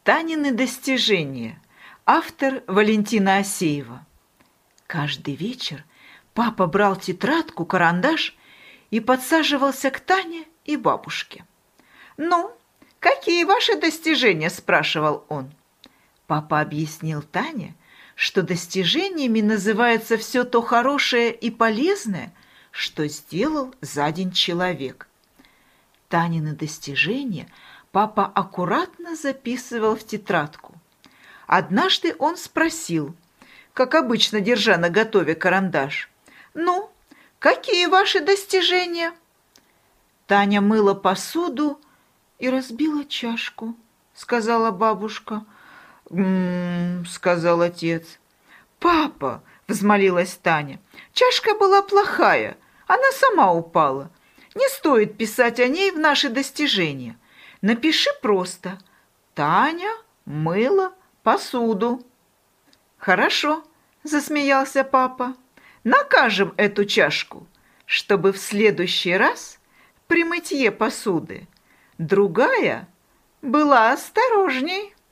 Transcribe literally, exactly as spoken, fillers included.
Танины достижения. Автор Валентина Асеева. Каждый вечер папа брал тетрадку, карандаш и подсаживался к Тане и бабушке. «Ну, какие ваши достижения?» – спрашивал он. Папа объяснил Тане, что достижениями называется все то хорошее и полезное, что сделал за день человек. Танины достижения папа аккуратно записывал в тетрадку. Однажды он спросил, как обычно, держа наготове карандаш: «Ну, какие ваши достижения?» Таня мыла посуду и разбила чашку, сказала бабушка. «М-м-м», сказал отец. «Папа», взмолилась Таня, «чашка была плохая, она сама упала. Не стоит писать о ней в наши достижения. Напиши просто: Таня мыла посуду». «Хорошо», засмеялся папа, «накажем эту чашку, чтобы в следующий раз при мытье посуды другая была осторожней».